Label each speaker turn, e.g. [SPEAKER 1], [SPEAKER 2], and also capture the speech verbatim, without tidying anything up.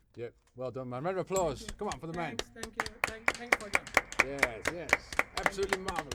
[SPEAKER 1] Yep. Well done, man. Round of applause. Come on for the man.
[SPEAKER 2] Thanks, thank you. Thank, thanks for that.
[SPEAKER 1] Yes, yes. Absolutely marvelous.